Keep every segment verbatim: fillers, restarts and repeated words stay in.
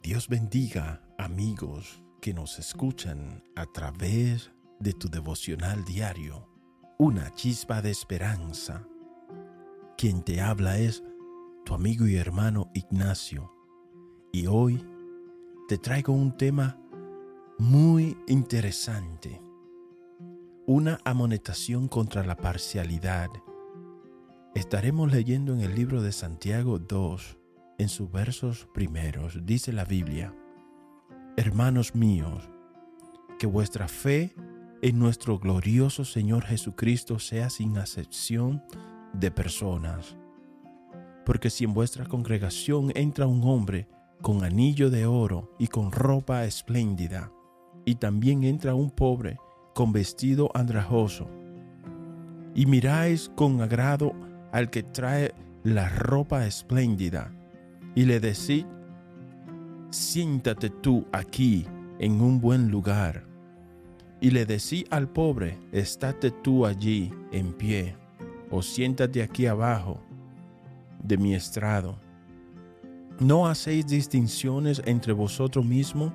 Dios bendiga, amigos que nos escuchan a través de tu devocional diario, Una Chispa de Esperanza. Quien te habla es tu amigo y hermano Ignacio. Y hoy te traigo un tema muy interesante. Una amonestación contra la parcialidad. Estaremos leyendo en el libro de Santiago dos, en sus versos primeros. Dice la Biblia: Hermanos míos, que vuestra fe en nuestro glorioso Señor Jesucristo sea sin acepción de personas. Porque si en vuestra congregación entra un hombre con anillo de oro y con ropa espléndida, y también entra un pobre con vestido andrajoso, y miráis con agrado al que trae la ropa espléndida, y le decís: siéntate tú aquí en un buen lugar, y le decís al pobre: estate tú allí en pie, o siéntate aquí abajo de mi estrado. ¿No hacéis distinciones entre vosotros mismos?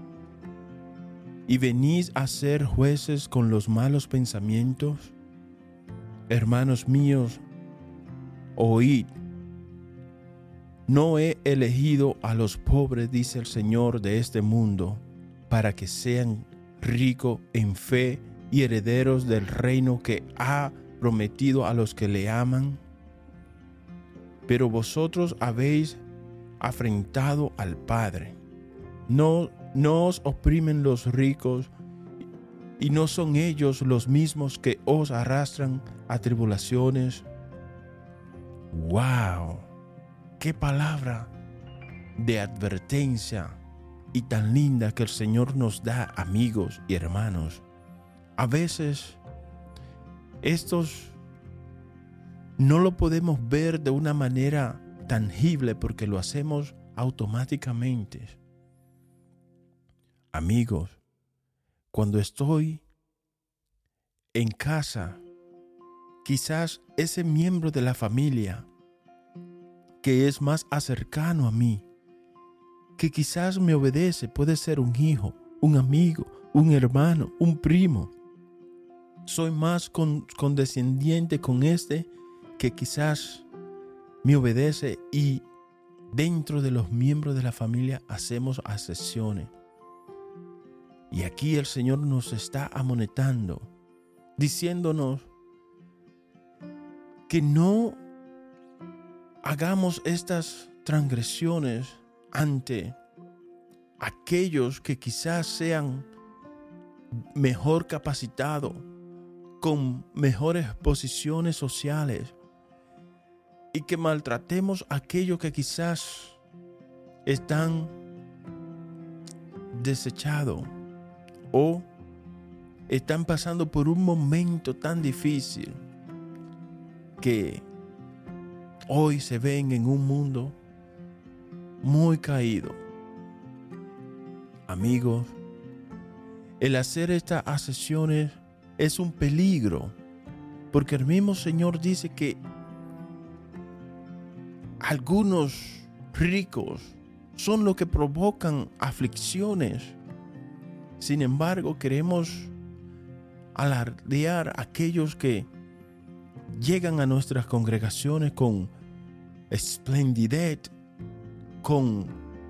¿Y venís a ser jueces con los malos pensamientos? Hermanos míos, oíd. No he elegido a los pobres, dice el Señor, de este mundo, para que sean ricos en fe y herederos del reino que ha prometido a los que le aman. Pero vosotros habéis afrentado al Padre. No, no os oprimen los ricos, y no son ellos los mismos que os arrastran a tribulaciones. ¡Wow! ¡Qué palabra de advertencia y tan linda que el Señor nos da, amigos y hermanos! A veces estos no lo podemos ver de una manera tangible porque lo hacemos automáticamente. Amigos, cuando estoy en casa, quizás ese miembro de la familia que es más cercano a mí, que quizás me obedece, puede ser un hijo, un amigo, un hermano, un primo. Soy más con, condescendiente con este que quizás me obedece, y dentro de los miembros de la familia hacemos excepciones. Y aquí el Señor nos está amonestando, diciéndonos que no hagamos estas transgresiones ante aquellos que quizás sean mejor capacitados, con mejores posiciones sociales, y que maltratemos a aquellos que quizás están desechados o están pasando por un momento tan difícil que hoy se ven en un mundo muy caído. Amigos, el hacer estas acciones es un peligro, porque el mismo Señor dice que algunos ricos son los que provocan aflicciones. Sin embargo, queremos alardear a aquellos que llegan a nuestras congregaciones con esplendidez, con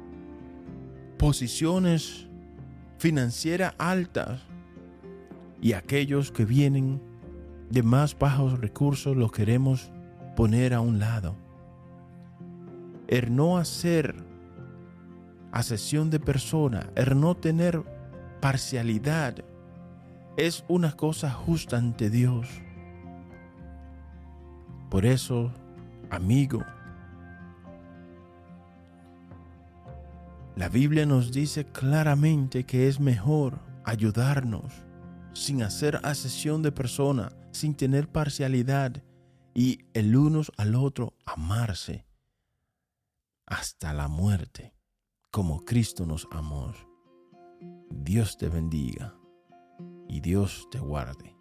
posiciones financieras altas, y aquellos que vienen de más bajos recursos los queremos poner a un lado. El no hacer acepción de persona, el no tener parcialidad, es una cosa justa ante Dios. Por eso, amigo, la Biblia nos dice claramente que es mejor ayudarnos sin hacer acepción de persona, sin tener parcialidad, y el uno al otro amarse hasta la muerte, como Cristo nos amó. Dios te bendiga y Dios te guarde.